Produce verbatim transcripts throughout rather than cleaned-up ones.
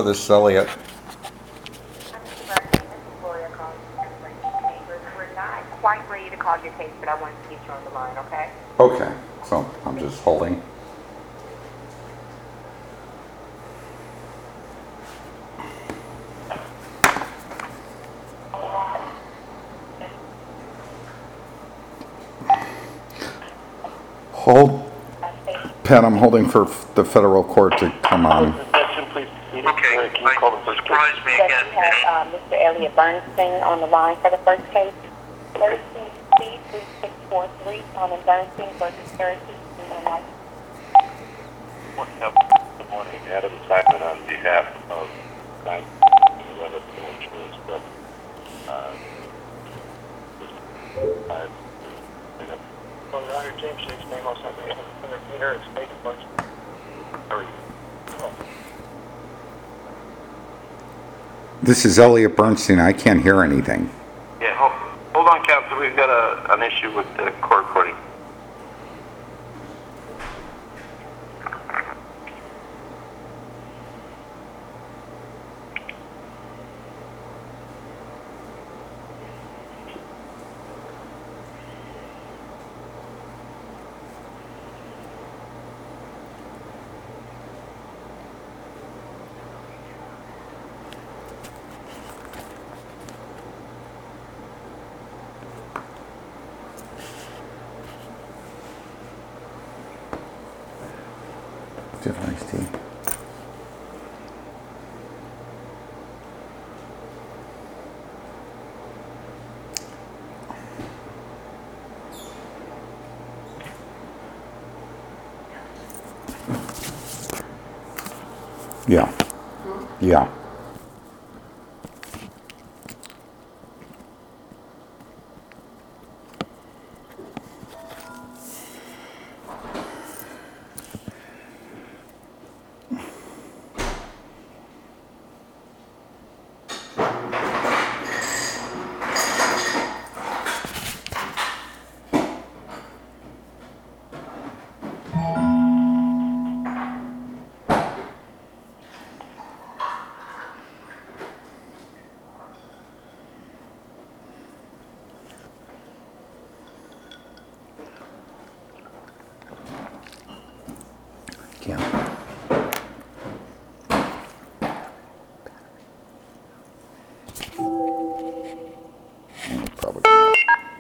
this is Elliot. We're not quite ready to call your case, but I wanted to get you on the line, okay? Okay, so I'm just holding. Hold, Pat, I'm holding for the federal court to come on. Okay, surprise me Yes, again. we have uh, Mister Elliot Bernstein on the line for the first case. thirteen C three six four three, Thomas Bernstein versus Heritage. Good morning, Adam Simon on behalf of nine eleven Insurance Group. Uh, uh, Well, Your Honor, James Shakes, name also on behalf of Senator Peter and State of Bucks. How are you? Oh. This is Elliot Bernstein. I can't hear anything. Yeah, hold, hold on, Counsel. We've got a, an issue with the court recording. Do you have iced tea? Yeah. Yeah. Yeah. Probably not.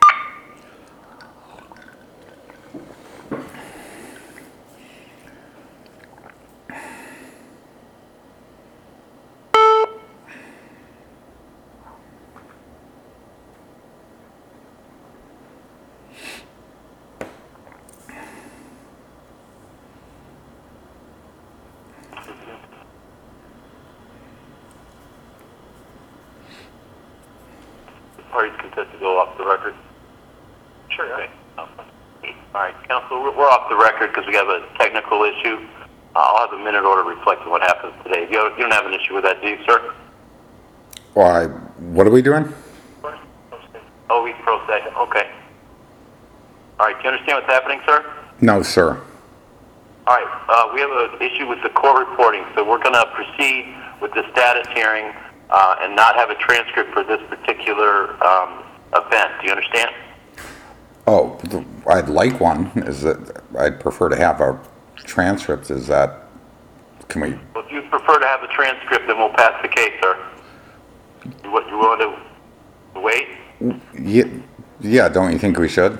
Parties consent to go off the record. Sure, Okay. All right, Counsel, we're, we're off the record because we have a technical issue. Uh, I'll have a minute order reflecting what happens today. You don't, you don't have an issue with that, do you, sir? Why? What are we doing? Oh, we pro se. Okay. All right, do you understand what's happening, sir? No, sir. All right, uh, we have an issue with the court reporting, so we're going to proceed with the status hearing uh, and not have a transcript for this particular um, event. Do you understand? Oh, I'd like one. Is that I'd prefer to have a transcript. Is that? Can we? Well, if you prefer to have a transcript, then we'll pass the case, sir. You, what, you want to wait? Yeah, yeah. Don't you think we should?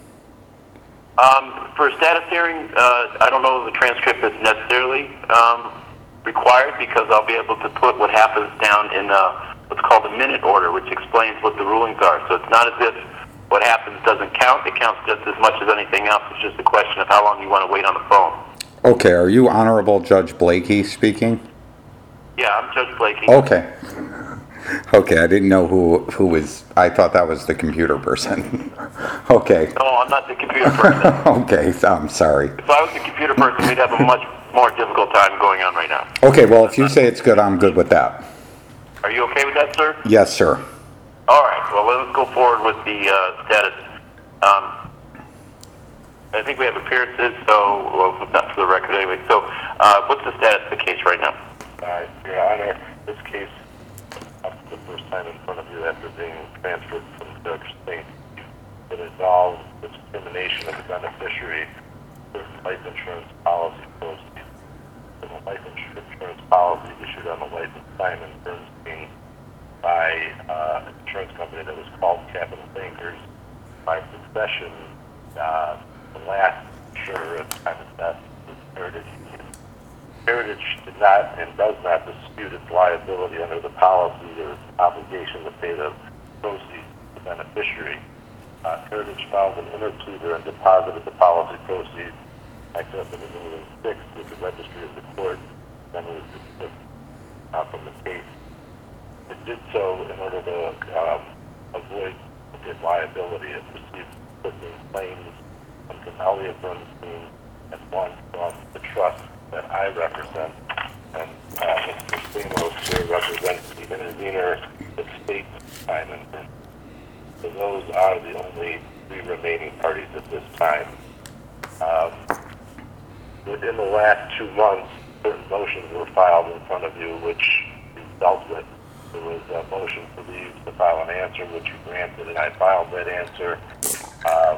Um, for a status hearing, uh, I don't know if the transcript is necessarily um, required because I'll be able to put what happens down in uh, what's called a minute order, which explains what the rulings are. So it's not as if what happens doesn't count. It counts just as much as anything else. It's just a question of how long you want to wait on the phone. Okay. Are you Honorable Judge Blakey speaking? Yeah, I'm Judge Blakey. Okay. Okay, I didn't know who who was. I thought that was the computer person. Okay. No, I'm not the computer person. Okay, so I'm sorry. If I was the computer person, we'd have a much more difficult time going on right now. Okay, well, if you say it's good, I'm good with that. Are you okay with that, sir? Yes, sir. All right. Well, let's go forward with the uh, status. Um, I think we have appearances, so well, not for the record anyway. So, uh, what's the status of the case right now? uh, Your Honor, transferred from Judge Saint. It involves the determination of the beneficiary of certain life insurance policy proceeds. And a life insurance policy issued on the life of Simon Bernstein by uh, an insurance company that was called Capital Bankers. By succession, uh, the last insurer at the time of death was Heritage Union. Heritage did not and does not dispute its liability under the policy or its obligation to pay the proceeds to the beneficiary. Uh, Heritage filed an interpleader and deposited the policy proceeds excess of a million six with the registry of the court, then it was dismissed uh, from the case. It did so in order to um, avoid its liability. It received fifteen claims from Elliot Bernstein and one from the trust that I represent, and uh, Mister Stamos here represents the intervener, the state Simon. So those are the only three remaining parties at this time. Um, within the last two months, certain motions were filed in front of you, which you dealt with. There was a motion for leave to file an answer, which you granted, and I filed that answer. Um,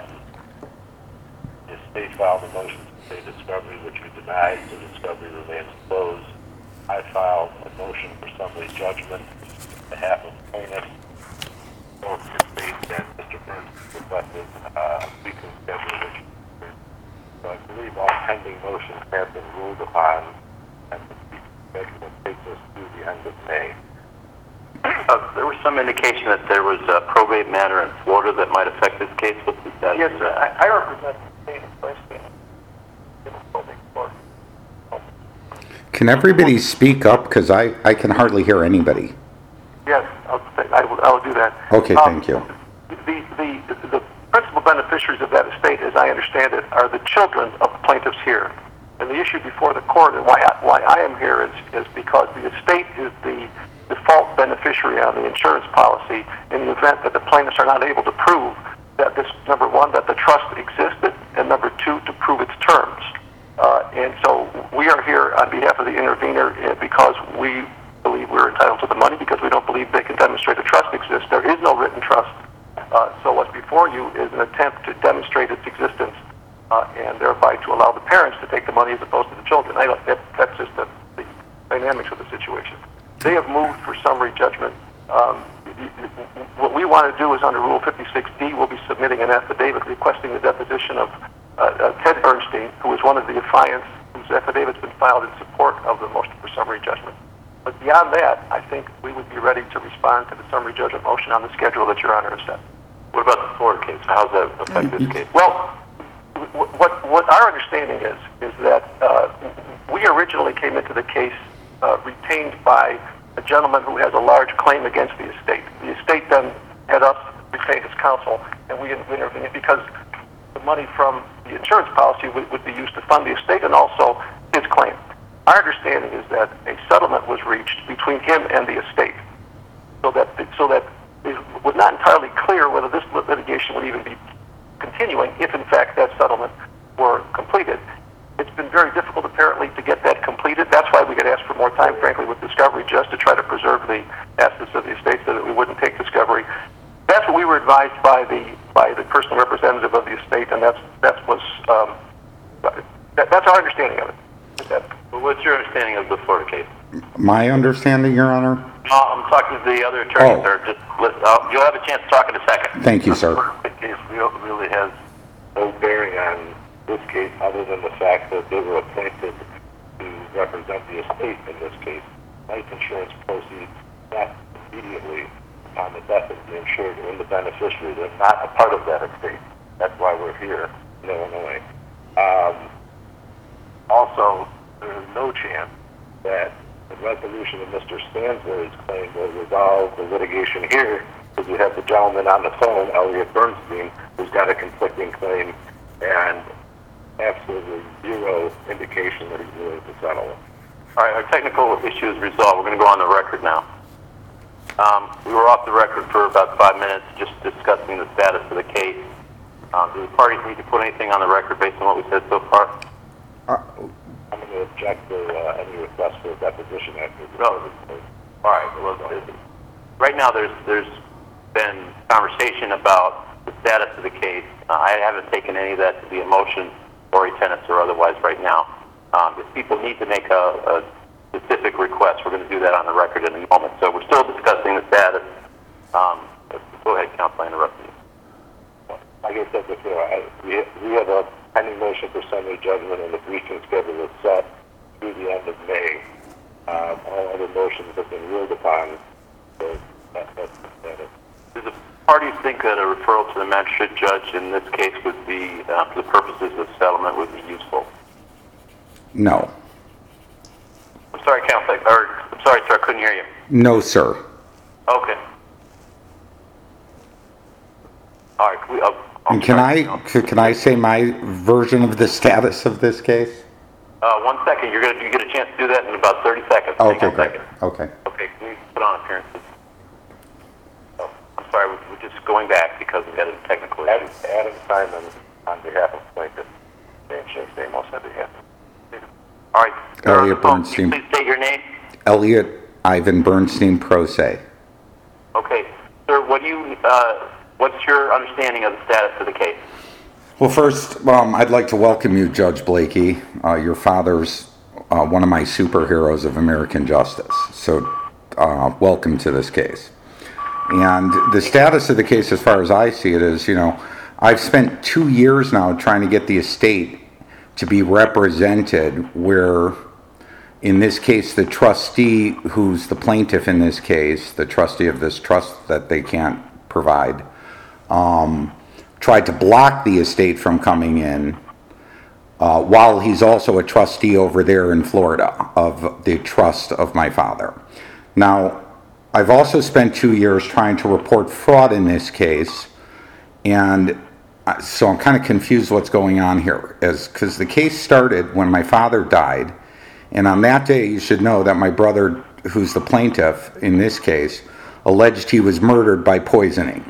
the state filed a motion to stay discovery, which we denied, so discovery remains closed. I filed a motion for summary judgment on behalf of plaintiffs. Both the state and Mister Burns requested uh, a weekly schedule, which so I believe all pending motions have been ruled upon, and the weekly schedule takes us through the end of May. Uh, there was some indication that there was a probate matter in Florida that might affect this case. What was that? Yes, sir. I, I represent the state of Princeton in the probate court. Can everybody speak up? Because I, I can hardly hear anybody. Yes, I'll, I will, I will do that. Okay, Um, thank you. The, the, the principal beneficiaries of that estate, as I understand it, are the children of the plaintiffs here. And the issue before the court and why I, why I am here is, is because the estate is the default beneficiary on the insurance policy in the event that the plaintiffs are not able to prove that this, number one, that the trust existed, and number two, to prove its terms. Uh, and so we are here on behalf of the intervener uh, because we believe we're entitled to the money, because we don't believe they can demonstrate a trust exists. There is no written trust. Uh, so what's before you is an attempt to demonstrate its existence uh, and thereby to allow the parents to take the money as opposed to the children. I don't, that, that's just the, the dynamics of the situation. They have moved for summary judgment. Um, what we want to do is under Rule fifty-six D, we'll be submitting an affidavit requesting the deposition of uh, uh, Ted Bernstein, who is one of the affiants whose affidavit's been filed in support of the motion for summary judgment. But beyond that, I think we would be ready to respond to the summary judgment motion on the schedule that Your Honor has set. What about the Florida case? How does that affect this case? Well, what what our understanding is is that uh, we originally came into the case uh, retained by a gentleman who has a large claim against the estate. The estate then had us retain his counsel, and we intervened because the money from the insurance policy would, would be used to fund the estate and also his claim. Our understanding is that a settlement was reached between him and the estate, so that so that it was not entirely clear whether this litigation would even be continuing if, in fact, that settlement were completed. It's been very difficult, apparently, to get that completed. That's why we had asked for more time, frankly, with discovery, just to try to preserve the assets of the estate so that we wouldn't take discovery. That's what we were advised by the by the personal representative of the estate, and that's that was um, that, that's our understanding of it. Is that, Well, what's your understanding of the Florida case? My understanding, Your Honor? No, I'm talking to the other attorneys. Oh. Or just listen, uh, you'll have a chance to talk in a second. Thank you, sir. The case really has no bearing on this case other than the fact that they were appointed to represent the estate in this case. Life insurance proceeds not immediately upon the death of the insured or the beneficiary. They're not a part of that estate. That's why we're here in Illinois. Um, also, there is no chance that the resolution of Mister Stansbury's claim will resolve the litigation here, because we have the gentleman on the phone, Elliot Bernstein, who's got a conflicting claim and absolutely zero indication that he's willing to settle it. All right, our technical issue is resolved. We're going to go on the record now. Um, we were off the record for about five minutes just discussing the status of the case. Um, do the parties need to put anything on the record based on what we said so far? Uh, I'm going to object to uh, any request for a deposition after the No. All right. Well, it- right now, there's there's been conversation about the status of the case. Uh, I haven't taken any of that to be a motion or a tenants or otherwise right now. Um, if people need to make a, a specific request, we're going to do that on the record in a moment. So we're still discussing the status. Um, go ahead, Counsel, I interrupted you. Like I said before, I, we, we have a pending motion for summary judgment, and the briefing schedule is set through the end of May. Uh, all other motions have been ruled upon, so that, that's the status. Do the parties think that a referral to the magistrate judge in this case would be, uh, for the purposes of settlement, would be useful? No. I'm sorry, Counsel, or I'm sorry, sir, I couldn't hear you. No, sir. Okay. All right. Can, we, uh, And can I, can I say my version of the status of this case? Uh, one second. You're gonna you get a chance to do that in about thirty seconds. Okay, Hang on a great. second. Okay. Okay. Can we put on appearances? Oh, I'm sorry. We're, we're just going back because we had a technical Adam, issue. Adam Simon, on behalf of plaintiff, Dan Stamos, on behalf of All right. You're on the Elliot phone. Bernstein. Please state your name. Elliot Ivan Bernstein, pro se. Okay, sir. What do you? Uh, what's your understanding of the status of the case? Well, first, um, I'd like to welcome you, Judge Blakey. Uh, your father's uh, one of my superheroes of American justice. So, uh, welcome to this case. And the status of the case, as far as I see it, is, you know, I've spent two years now trying to get the estate to be represented where, in this case, the trustee, who's the plaintiff in this case, the trustee of this trust that they can't provide, um, tried to block the estate from coming in, uh, while he's also a trustee over there in Florida of the trust of my father. Now, I've also spent two years trying to report fraud in this case, and so I'm kind of confused what's going on here, is because the case started when my father died, and on that day, you should know that my brother, who's the plaintiff in this case, alleged he was murdered by poisoning.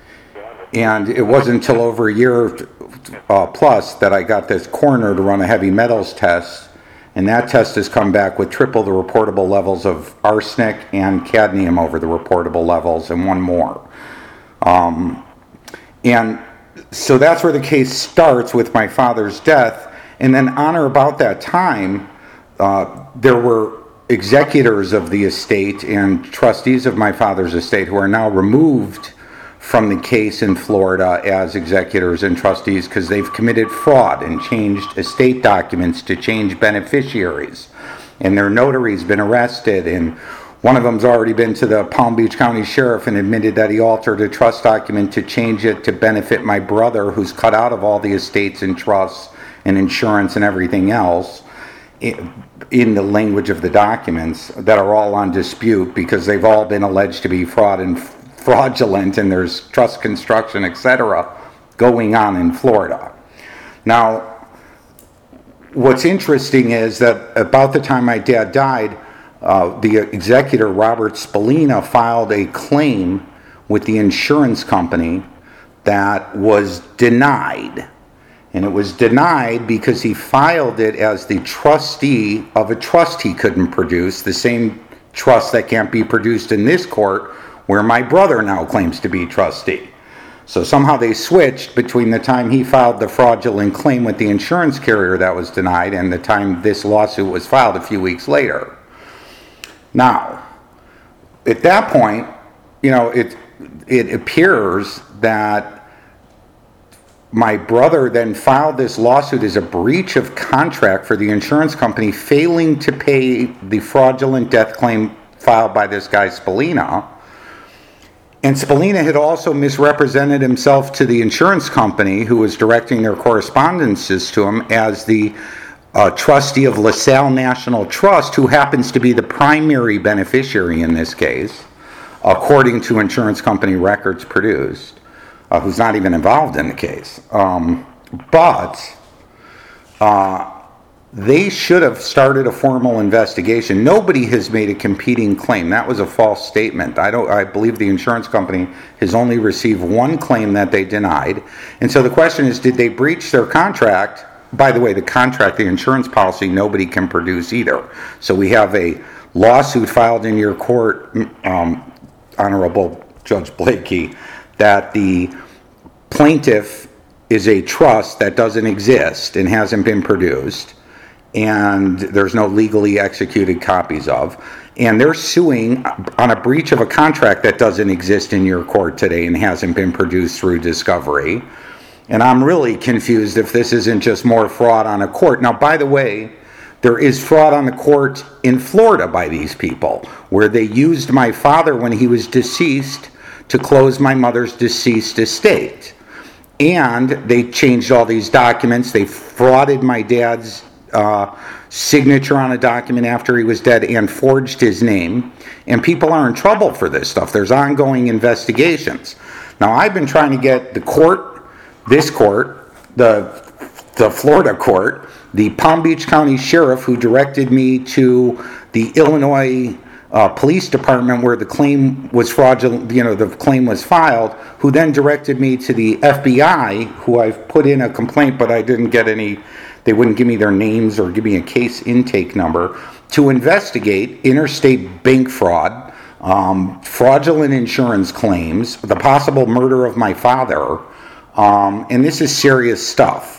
And it wasn't until over a year uh, plus that I got this coroner to run a heavy metals test, and that test has come back with triple the reportable levels of arsenic and cadmium over the reportable levels, and one more. Um, and so that's where the case starts with my father's death, and then on or about that time, uh, there were executors of the estate and trustees of my father's estate who are now removed from the case in Florida as executors and trustees because they've committed fraud and changed estate documents to change beneficiaries. And their notary's been arrested, and one of them's already been to the Palm Beach County Sheriff and admitted that he altered a trust document to change it to benefit my brother, who's cut out of all the estates and trusts and insurance and everything else in the language of the documents that are all on dispute because they've all been alleged to be fraud and fraudulent, and there's trust construction, et cetera, going on in Florida. Now, what's interesting is that about the time my dad died, uh, the executor, Robert Spallina, filed a claim with the insurance company that was denied. And it was denied because he filed it as the trustee of a trust he couldn't produce, the same trust that can't be produced in this court, where my brother now claims to be trustee. So somehow they switched between the time he filed the fraudulent claim with the insurance carrier that was denied and the time this lawsuit was filed a few weeks later. Now, at that point, you know, it it appears that my brother then filed this lawsuit as a breach of contract for the insurance company failing to pay the fraudulent death claim filed by this guy Spallina. And Spallina had also misrepresented himself to the insurance company who was directing their correspondences to him as the uh, trustee of LaSalle National Trust, who happens to be the primary beneficiary in this case, according to insurance company records produced, uh, who's not even involved in the case. Um, but uh, they should have started a formal investigation. Nobody has made a competing claim. That was a false statement. I don't. I believe the insurance company has only received one claim that they denied. And so the question is, did they breach their contract? By the way, the contract, the insurance policy, nobody can produce either. So we have a lawsuit filed in your court, um, Honorable Judge Blakey, that the plaintiff is a trust that doesn't exist and hasn't been produced, and there's no legally executed copies of, and they're suing on a breach of a contract that doesn't exist in your court today and hasn't been produced through discovery. And I'm really confused if this isn't just more fraud on a court. Now, by the way, there is fraud on the court in Florida by these people, where they used my father when he was deceased to close my mother's deceased estate. And they changed all these documents. They frauded my dad's uh, signature on a document after he was dead and forged his name. And people are in trouble for this stuff. There's ongoing investigations. Now, I've been trying to get the court, this court, the the Florida court, the Palm Beach County Sheriff who directed me to the Illinois uh, Police Department where the claim was fraudulent, you know, the claim was filed, who then directed me to the F B I, who I've put in a complaint, but I didn't get any, they wouldn't give me their names or give me a case intake number, to investigate interstate bank fraud, um, fraudulent insurance claims, the possible murder of my father, um, and this is serious stuff.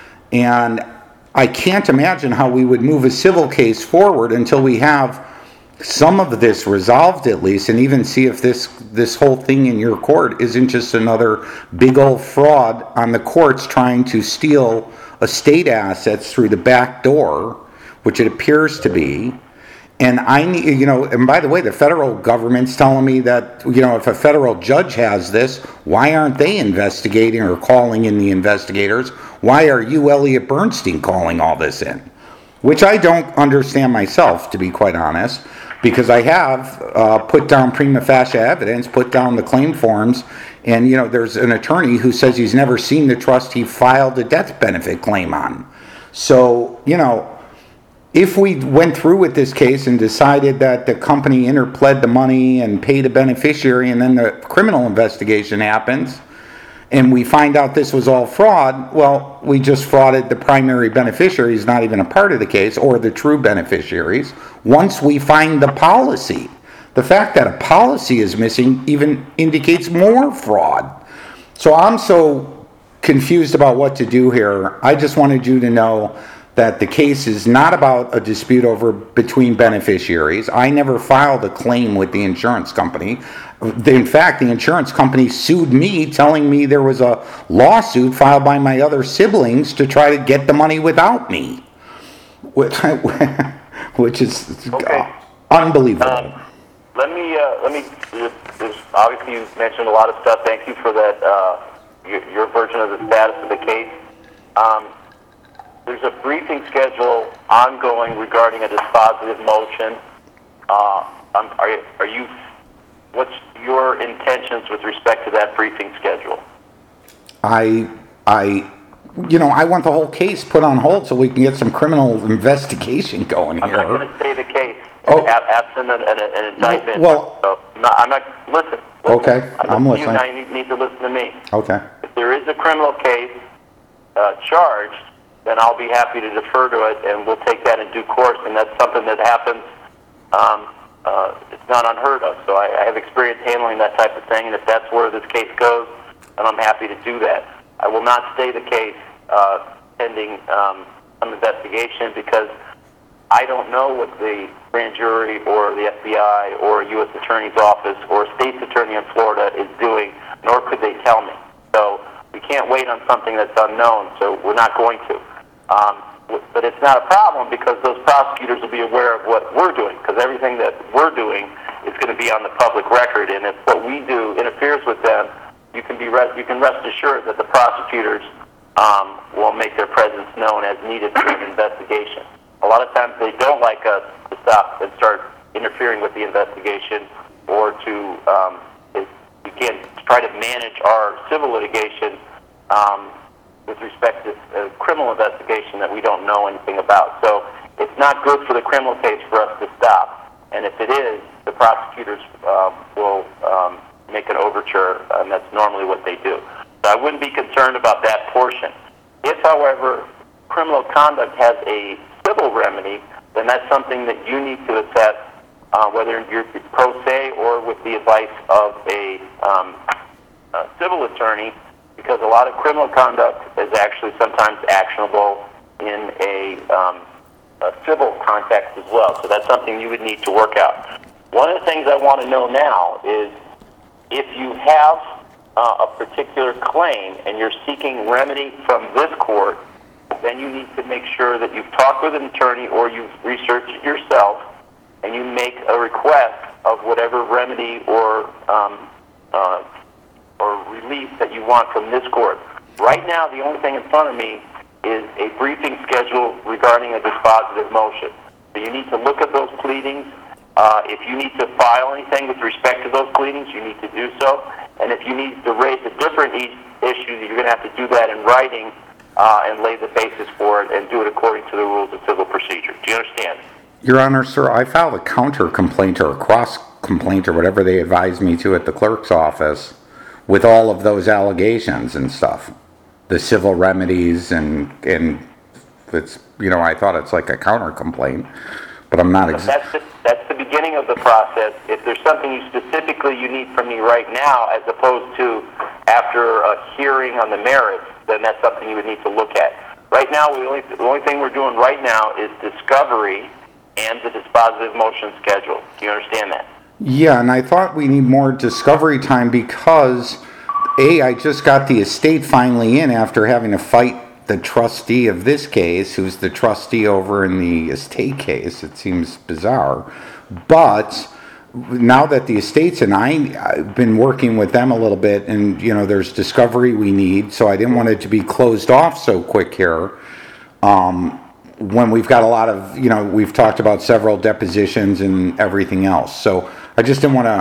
And I can't imagine how we would move a civil case forward until we have some of this resolved at least, and even see if this this whole thing in your court isn't just another big old fraud on the courts trying to steal estate assets through the back door, which it appears to be. And I need, you know, and by the way, the federal government's telling me that, you know, if a federal judge has this, why aren't they investigating or calling in the investigators? Why are you, Elliot Bernstein, calling all this in? Which I don't understand myself, to be quite honest, because I have uh, put down prima facie evidence, put down the claim forms, and, you know, there's an attorney who says he's never seen the trust he filed a death benefit claim on. So, you know, if we went through with this case and decided that the company interpled the money and paid a beneficiary, and then the criminal investigation happens, and we find out this was all fraud, well, we just frauded the primary beneficiaries, not even a part of the case, or the true beneficiaries, once we find the policy. The fact that a policy is missing even indicates more fraud. So I'm so confused about what to do here. I just wanted you to know that the case is not about a dispute over between beneficiaries. I never filed a claim with the insurance company. In fact, the insurance company sued me, telling me there was a lawsuit filed by my other siblings to try to get the money without me, which, which is Okay. unbelievable. Um, let me, uh, let me, there's, obviously you mentioned a lot of stuff. Thank you for that, uh, your, your version of the status of the case. Um, There's a briefing schedule ongoing regarding a dispositive motion. Uh, um, are, you, are you, what's your intentions with respect to that briefing schedule? I, I, you know, I want the whole case put on hold so we can get some criminal investigation going I'm here. not going to say the case, Oh. ab- absent an, an, an indictment. Well- so, I'm not, I'm not, listen. listen. Okay, I I'm listen to you, listening. now you need, need to listen to me. Okay. If there is a criminal case uh, charged, then I'll be happy to defer to it, and we'll take that in due course, and that's something that happens. Um, uh, it's not unheard of, so I, I have experience handling that type of thing, and if that's where this case goes, then I'm happy to do that. I will not stay the case uh, pending um, some investigation, because I don't know what the grand jury or the F B I or U S Attorney's Office or State's Attorney in Florida is doing, nor could they tell me. So we can't wait on something that's unknown, so we're not going to. Um, but it's not a problem, because those prosecutors will be aware of what we're doing, because everything that we're doing is going to be on the public record, and if what we do interferes with them, you can be rest, you can rest assured that the prosecutors um, will make their presence known as needed for an investigation. A lot of times they don't like us to stop and start interfering with the investigation, or to um, if we can try to manage our civil litigation um, with respect to a criminal investigation that we don't know anything about. So it's not good for the criminal case for us to stop. And if it is, the prosecutors um, will um, make an overture, and that's normally what they do. So I wouldn't be concerned about that portion. If, however, criminal conduct has a civil remedy, then that's something that you need to assess, uh, whether you're pro se or with the advice of a um, uh, civil attorney, because a lot of criminal conduct is actually sometimes actionable in a, um, a civil context as well. So that's something you would need to work out. One of the things I want to know now is if you have uh, a particular claim and you're seeking remedy from this court, then you need to make sure that you've talked with an attorney or you've researched it yourself, and you make a request of whatever remedy or um, uh, or relief that you want from this court. Right now, the only thing in front of me is a briefing schedule regarding a dispositive motion. So you need to look at those pleadings. Uh, if you need to file anything with respect to those pleadings, you need to do so. And if you need to raise a different e- issue, you're going to have to do that in writing uh, and lay the basis for it and do it according to the rules of civil procedure. Do you understand? Your Honor, sir, I filed a counter complaint or a cross complaint or whatever they advised me to at the clerk's office with all of those allegations and stuff, the civil remedies, and and it's, you know, I thought it's like a counter complaint, but I'm not. Ex- that's the, that's the beginning of the process. If there's something you specifically you need from me right now, as opposed to after a hearing on the merits, then that's something you would need to look at. Right now, we only, the only thing we're doing right now is discovery and the dispositive motion schedule. Do you understand that? Yeah, and I thought we need more discovery time because, A, I just got the estate finally in after having to fight the trustee of this case, who's the trustee over in the estate case. It seems bizarre. But now that the estate's in, I, I've been working with them a little bit, and, you know, there's discovery we need, so I didn't want it to be closed off so quick here. Um... when we've got a lot of, you know, we've talked about several depositions and everything else. So I just didn't want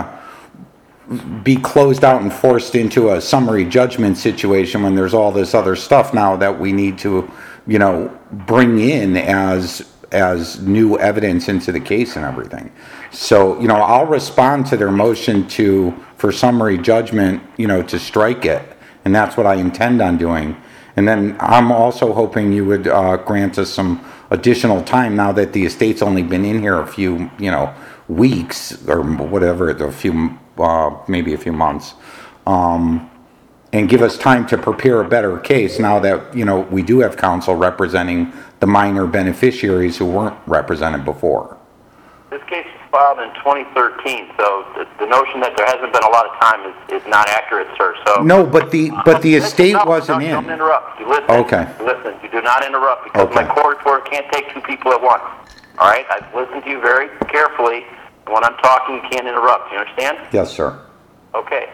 to be closed out and forced into a summary judgment situation when there's all this other stuff now that we need to, you know, bring in as as new evidence into the case and everything. So, you know, I'll respond to their motion to, for summary judgment, you know, to strike it. And that's what I intend on doing. And then I'm also hoping you would uh, grant us some additional time now that the estate's only been in here a few, you know, weeks or whatever, a few, uh, maybe a few months, um, and give us time to prepare a better case now that, you know, we do have counsel representing the minor beneficiaries who weren't represented before. This case was filed in twenty thirteen, so the, the notion that there hasn't been a lot of time is, is not accurate, sir. So no, but the but the estate no, wasn't no, in. Don't interrupt. You listen. Okay. You listen. You do not interrupt because Okay. my court reporter can't take two people at once. All right. I've listened to you very carefully. And when I'm talking, you can't interrupt. You understand? Yes, sir. Okay.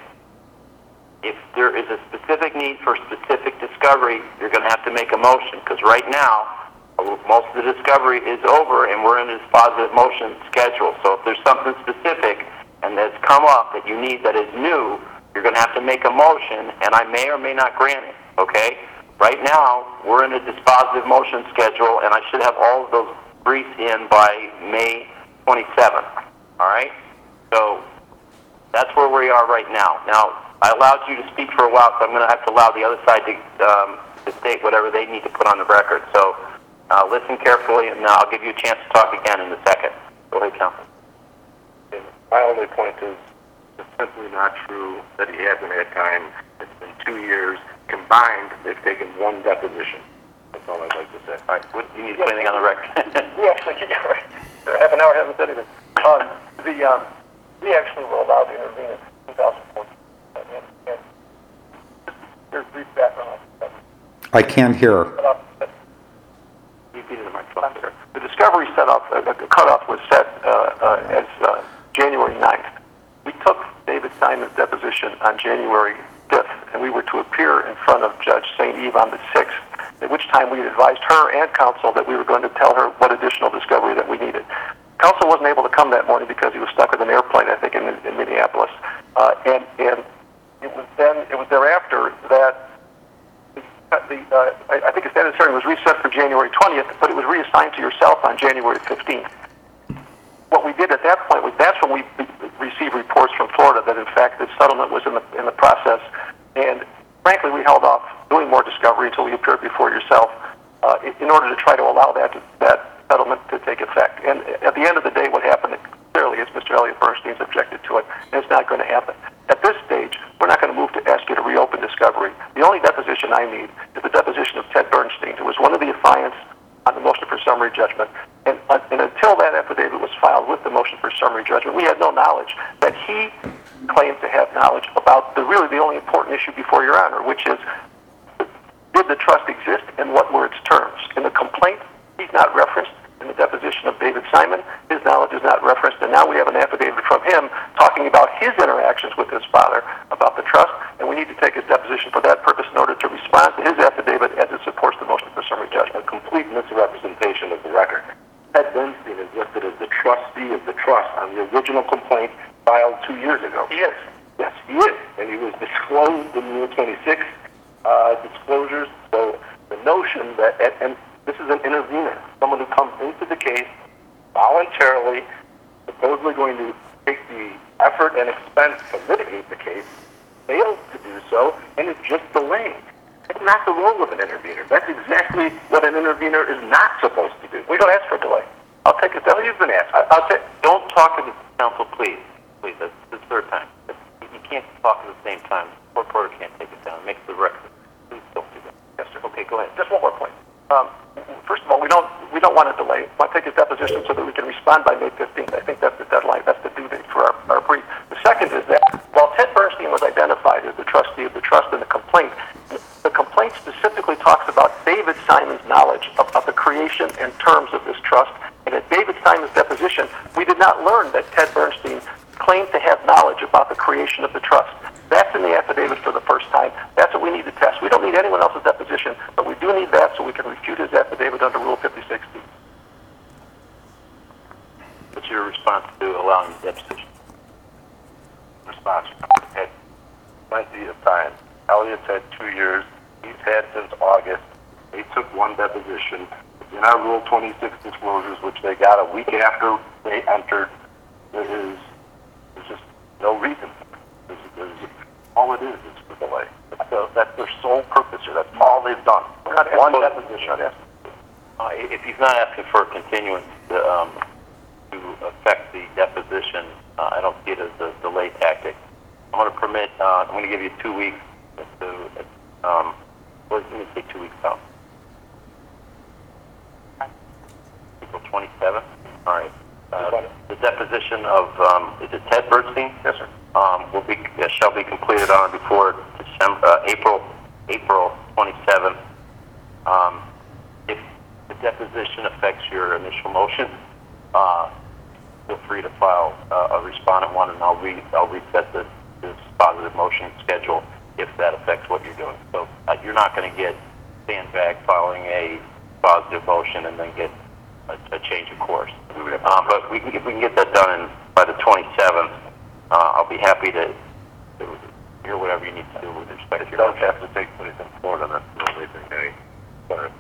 If there is a specific need for specific discovery, you're going to have to make a motion because right now, most of the discovery is over and we're in this positive motion schedule. So if there's something specific and that's come up that you need that is new, you're going to have to make a motion, and I may or may not grant it, okay? Right now, we're in a dispositive motion schedule, and I should have all of those briefs in by May twenty-seventh, all right? So that's where we are right now. Now, I allowed you to speak for a while, so I'm going to have to allow the other side to, um, to state whatever they need to put on the record. So uh, listen carefully, and uh, I'll give you a chance to talk again in a second. Go ahead, counsel. My only point is it's simply not true that he hasn't had time. It's been two years. Combined, they've taken one deposition. That's all I'd like to say. All right, what, you need to put anything on the record? We actually, yeah, right. Half an hour, haven't said anything. Um, the, um, we actually were allowed to intervene in two thousand fourteen. And, and there's brief background on that. I can't hear. Repeat it to my phone, sir. The discovery set off, uh, the cutoff was set uh, uh, as uh, January ninth. We took David Simon's deposition on January fifth, and we were to appear in front of Judge Saint Eve on the sixth, at which time we advised her and counsel that we were going to tell her what additional discovery that we needed. Counsel wasn't able to come that morning because he was stuck with an airplane, I think, in, in Minneapolis. Uh, and and it was then, it was thereafter that the, uh, I, I think the status hearing was reset for January twentieth, but it was reassigned to yourself on January fifteenth. What we did at that point was that's when we received reports from Florida that in fact the settlement was in the in the process, and frankly we held off doing more discovery until we appeared before yourself uh, in, in order to try to allow that to, that settlement to take effect. And at the end of the day, what happened clearly is Mister Elliot Bernstein's objected to it, and it's not going to happen. At this stage, discovery. The only deposition I need is the deposition of Ted Bernstein, who was one of the affiants on the motion for summary judgment. And, uh, and until that affidavit was filed with the motion for summary judgment, we had no knowledge that he claimed to have knowledge about the really the only important issue before Your Honor, which is, did the trust exist and what were its terms? In the complaint, he's not referenced. In the deposition of David Simon, his knowledge is not referenced, and now we have an affidavit from him talking about his interactions with his father about the trust, and we need to take his deposition for that purpose in order to respond to his affidavit as it supports the motion for summary judgment. A complete misrepresentation of the record. Ted Bernstein is listed as the trustee of the trust on the original complaint filed two years ago. He is. Yes, he is, and he was disclosed in Rule twenty-six uh, disclosures. So the notion that, and, and this is an intervener, someone who comes into the case voluntarily, supposedly going to take the effort and expense to litigate the case, fails to do so, and is just delaying. It's not the role of an intervener. That's exactly what an intervener is not supposed to do. We don't ask for a delay. I'll take it. Well, you've been asked. I, I'll take. Don't talk to the council, please. Please, that's the third time. You can't talk at the same time. Court reporter can't take it down. It makes the record. Please don't do that. Yes, sir. Okay, go ahead. Just one more point. Um, first of all, we don't we don't want to delay. We want to take his deposition so that we can respond by May fifteenth. I think that's the deadline. That's the due date for our, our brief. The second is that while Ted Bernstein was identified as the trustee of the trust in the complaint, the complaint specifically talks about David Simon's knowledge of, of the creation and terms of this trust. And at David Simon's deposition, we did not learn that Ted Bernstein claimed to have knowledge about the creation of the trust. That's in the affidavit for the first time. That's what we need to test. We don't need anyone else's deposition, but we do need that so we can refute his affidavit under Rule fifty-six D. What's your response to allowing the deposition? Response. Had plenty of time. Elliot's had two years. He's had since August. They took one deposition. In our Rule twenty-six disclosures, which they got a week after they entered, there is there's just no reason. There's, there's, all it is is for delay. That's, the, that's their sole purpose here. That's all they've done. We're not One asking- deposition. Not asking. Uh, if he's not asking for a continuance to, um, to affect the deposition, uh, I don't see it as a delay tactic. I'm going to permit, uh, I'm going to give you two weeks to, um, well, let me say two weeks out. April twenty-seventh. All right. Uh, the deposition of, um, is it Ted Bernstein? Yes, sir. Um, will be, uh, shall be completed on or before December, uh, April, April twenty-seventh. Um, if the deposition affects your initial motion, uh, feel free to file uh, a respondent one, and I'll re I'll reset the this positive motion schedule if that affects what you're doing. So uh, you're not going to get sandbag filing a positive motion and then get a, a change of course. Um, but we can if we can get that done in, by the twenty-seventh. Uh, I'll be happy to, to hear whatever you need to do with respect to It your does motion. have to take place in Florida. That's the only thing. Hey, but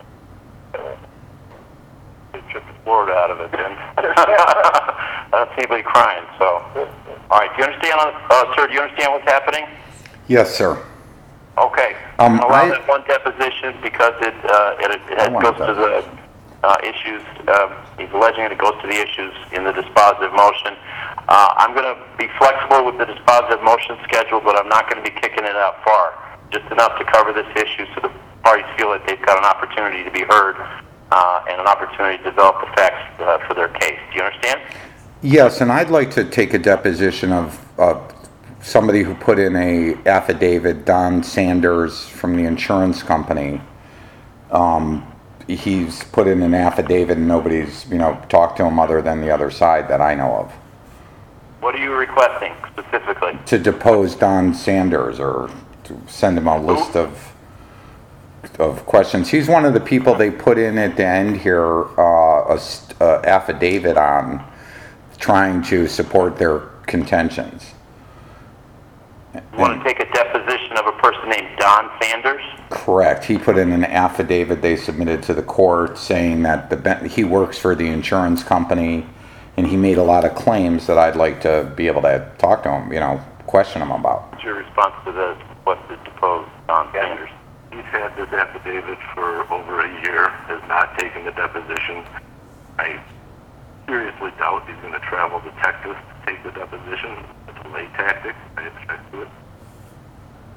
Get a trip to Florida out of it, then. I don't see anybody crying. So, all right. Do you understand, uh, sir? Do you understand what's happening? Yes, sir. Okay. Um, I'm allow I- that one deposition because it uh, it, it I want goes that. to the uh, issues. Uh, he's alleging that it goes to the issues in the dispositive motion. Uh, I'm going to be flexible with the dispositive motion schedule, but I'm not going to be kicking it out far. Just enough to cover this issue so the parties feel that they've got an opportunity to be heard uh, and an opportunity to develop the facts uh, for their case. Do you understand? Yes, and I'd like to take a deposition of uh, somebody who put in a affidavit, Don Sanders from the insurance company. Um, he's put in an affidavit and nobody's, you know, talked to him other than the other side that I know of. What are you requesting specifically? To depose Don Sanders or to send him a list of of questions. He's one of the people they put in at the end here, uh, a st- uh, affidavit on trying to support their contentions. You want to take a deposition of a person named Don Sanders? Correct. He put in an affidavit they submitted to the court saying that the ben- he works for the insurance company, and he made a lot of claims that I'd like to be able to talk to him, you know, question him about. What's your response to the request to depose Don Sanders? he's had this affidavit for over a year, has not taken the deposition. I seriously doubt he's going to travel to Texas to take the deposition. It's a delay tactic. I object to it. Well,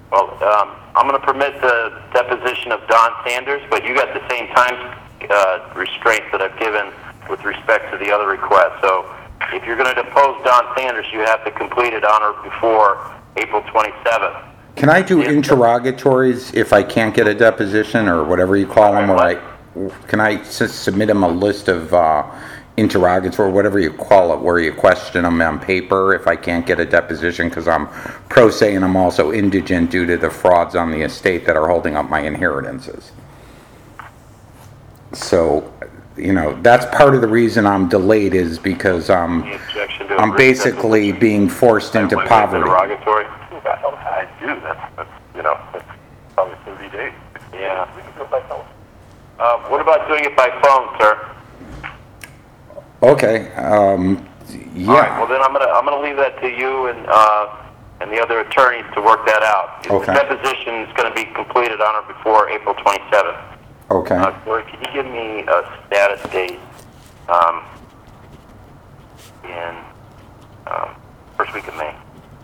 um, I'm going to permit the deposition of Don Sanders, but you got the same time uh, restraints that I've given with respect to the other requests. So if you're going to depose Don Sanders, you have to complete it on or before April twenty-seventh. Can I do interrogatories if I can't get a deposition or whatever you call them? Or I, can I s- submit them a list of uh, interrogatory, whatever you call it, where you question them on paper if I can't get a deposition because I'm pro se and I'm also indigent due to the frauds on the estate that are holding up my inheritances? So, you know, that's part of the reason I'm delayed is because um, Any objection to a I'm written basically deposition? being forced into Wait, wait, poverty. Interrogatory? I do, that's, that's, you know, that's probably thirty days. Yeah. We can do it by phone. Uh, what about doing it by phone, sir? Okay, um, All right. Well, yeah, then I'm gonna I'm gonna leave that to you and uh, and the other attorneys to work that out. Okay. The deposition is going to be completed on or before April twenty-seventh. okay. Uh, Corey, can you give me a status date um, in um, first week of May?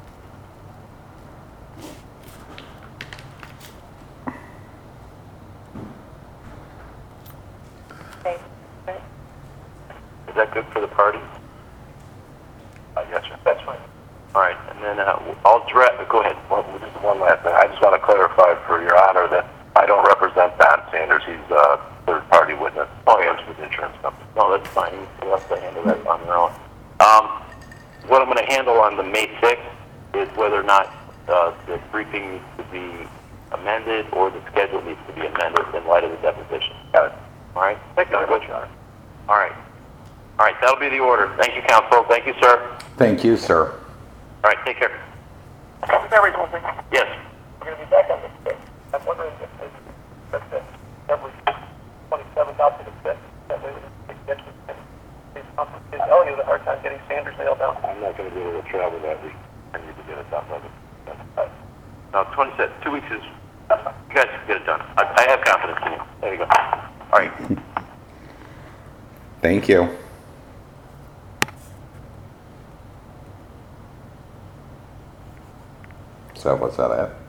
Okay. Is that good for the party? Uh, yes, sir, that's fine. All right, and then uh, I'll direct. Go ahead. Well, just one last thing. I just want to clarify for your honor that I don't represent Don Sanders. He's a third-party witness. Oh, yes, with the insurance company. No, that's fine. You'll have to handle that on your own. Um, what I'm going to handle on the May sixth is whether or not uh, the briefing needs to be amended or the schedule needs to be amended in light of the deposition. Got it. All right? Thank you very much, Your Honor. All right. All right, that'll be the order. Thank you, counsel. Thank you, sir. Thank you, sir. All right, take care. Very one thing. Yes. We're going to be back on the fifth. I'm wondering if it's, that's it, February twenty-seventh out to the fifth. That way we can get to these conferences. Gives Elliot a hard time getting Sanders nailed down. I'm not going to be able to travel that week. I need to get it done by the No, twenty-six. Two weeks is... You guys can get it done. I, I have confidence in you. There you go. All right. Thank you. So what's that at?